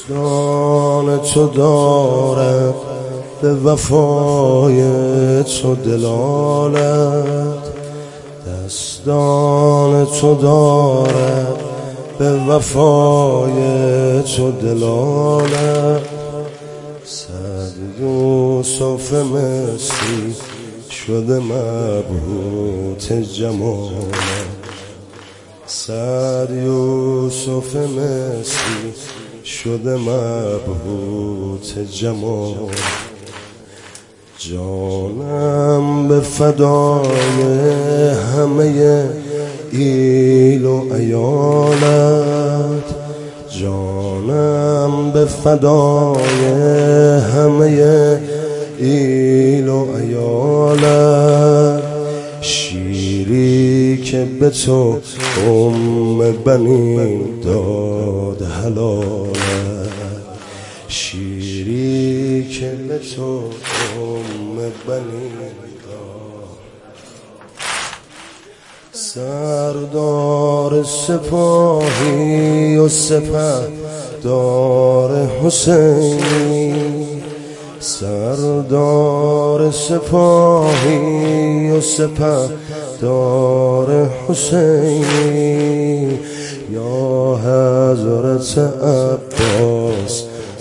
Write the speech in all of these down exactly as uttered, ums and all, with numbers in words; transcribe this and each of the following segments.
دستان تو دارد به وفای تو دلالت، دستان تو دارد به وفای تو دلالت. صد یوسف مصری شده مبهوت جمالت، صد یوسف مصری شده مبهوت جمالت. جانم به فدای همه ایل و عیالت، جانم به فدای همه ایل و عیالت. شیری که به تو ام بنی داد حلالت، شیری که به تو ام بنی داد. سردار سپاهی و سپهدار حسینی، سردار سپاهی و سپهدار حسینی. یا حضرت عباس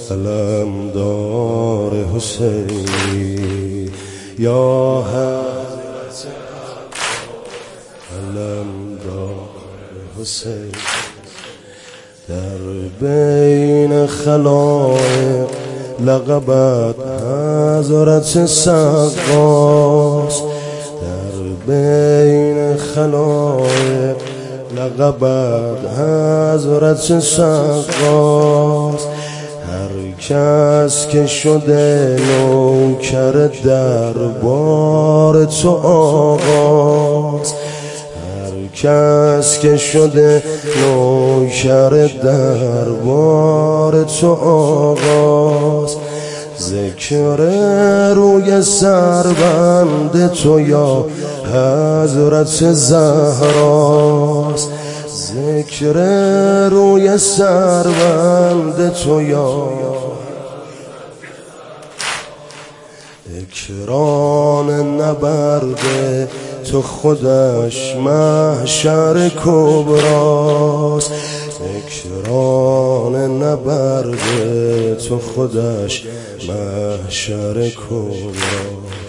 علمدار حسینی، یا حضرت علمدار حسینی. در بین خلایق لقبت حضرت سقاس، در بین خلایق لقبت حضرت سقاس. هر کس که شده نوکر دربار تو آغاز، هر کس که شده نوکر دربار تو آغاز. ذکر روی سربند تو یا حضرت زهراست، ذکر روی سربند تو یا اکران نبرد تو خودش محشر کبراست، اکران نبرد تو خودش محشر کبراست.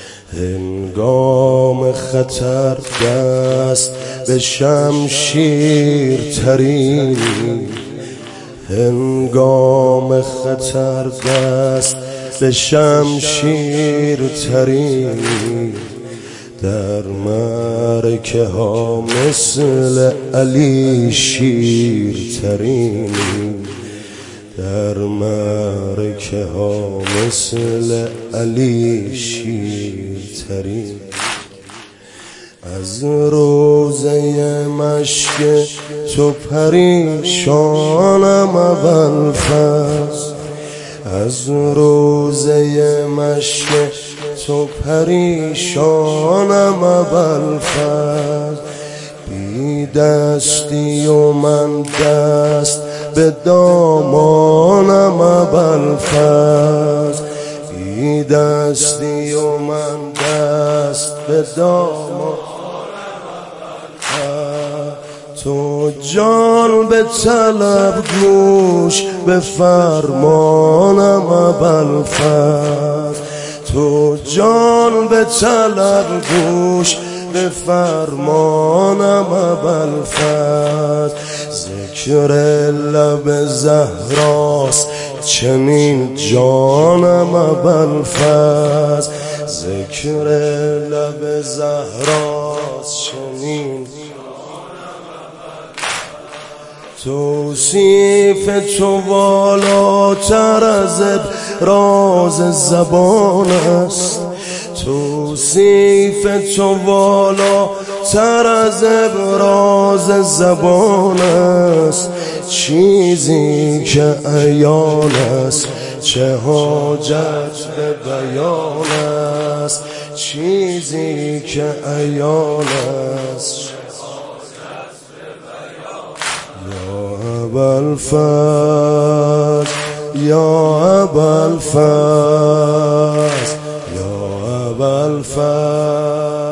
هنگام خطر دست به شمشیر ترینی، هنگام خطر دست به شمشیر ترینی. در معرکه ها مثل علی شیر ترینی، در معرکه ها مثل علی شیر ترینی. از روزه مشک تو پریشانم اول فصل، از روزه مشک تو پریشانم اول فصل. بی دستی و من دست به دامانم اول فصل، بی دستی و من دست به دامانم. تو جان به طلب گوش به فرمانم اول فصل، تو جان به طلب گوش به فرمانم اول فصل. ذکر لب زهراست چنین جانم اول فصل، ذکر لب زهراست چنین. توصیف تو والاتر از ابراز زبان است، توصیف تو والاتر از ابراز زبان است. چیزی که عیان است چه حاجت به بیان است، چیزی که عیان است. یا ابوالفضل یا ابوالفضل یا ابوالفضل